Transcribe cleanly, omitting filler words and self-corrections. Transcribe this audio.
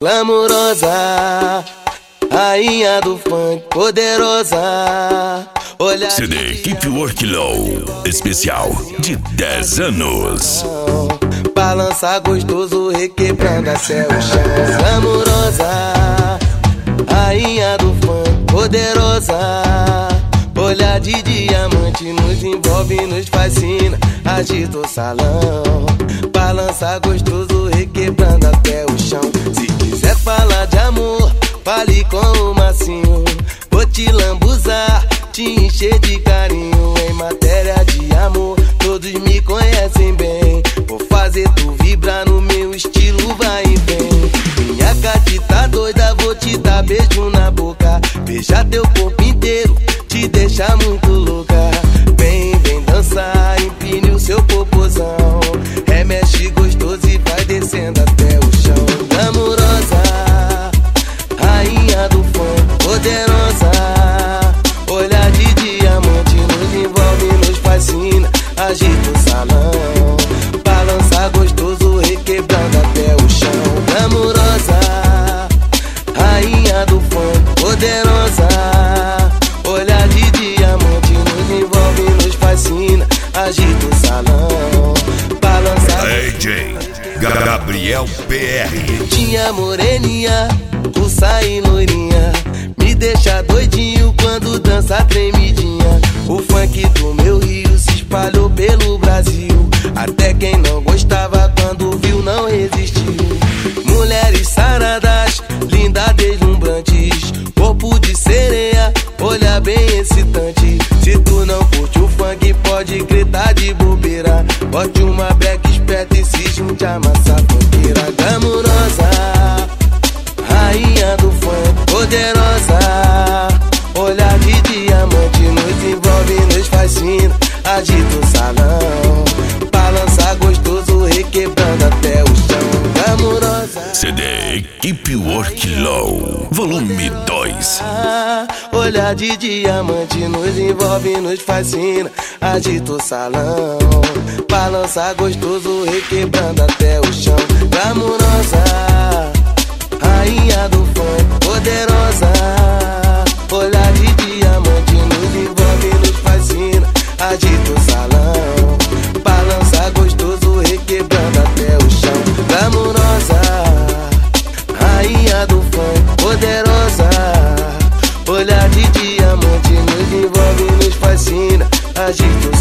Glamourosa, rainha do funk, poderosa. Olha CD Keep Work Low, especial de 10 anos. Balança gostoso, requebrando até o chão. Glamourosa, rainha do funk, poderosa. Olhar de diamante nos envolve, nos fascina. Agita o salão, balança gostoso, requebrando até o chão. Se quiser falar de amor, fale com o Massinho. Vou te lambuzar, te encher de carinho. Em matéria de amor, todos me conhecem bem. Vou fazer tu vibrar no meu estilo, vai e vem. Minha gatita doida, vou te dar beijo na boca. Beijar teu corpo inteiro, te deixar muito louca. Vem, vem dançar, empine o seu popozão. Remexe gostoso e vai descendo até o chão. Glamourosa, rainha do funk, poderosa. Olhar de diamante nos envolve, nos fascina. Agita o salão, balança gostoso, requebrando até o chão. Glamourosa, rainha do funk, poderosa. Olhar de diamante nos envolve, nos fascina. Agita o salão, balança. DJ Gabriel PR. Tinha moreninha, tu sai loirinha, me deixa doidinho quando dança tremidinha. O funk do meu Rio se espalhou pelo Brasil. Até quem não gostava quando viu não resistiu. Mulheres saradas, lindas deslumbrantes, corpo de sereia, olha bem excitante. Se tu não curte o funk, pode gritar de bobeira. Bote uma breca esperta e se junte a massa funkeira. Glamourosa, rainha do funk, poderosa. Olhar de diamante nos envolve, nos fascina. Agita o salão, balança gostoso, requebrando até o chão. Glamourosa, CD Keep Work Low, volume 2. olhar de diamante nos envolve, nos fascina. Agita o salão, balança gostoso, requebrando até o chão. Glamourosa, rainha do funk, poderosa. Olhar de diamante nos envolve, nos fascina. Agita o salão, balança gostoso, requebrando até o chão. Glamourosa, rainha do funk, poderosa. Olhar de diamante nos envolve, nos fascina. Agita o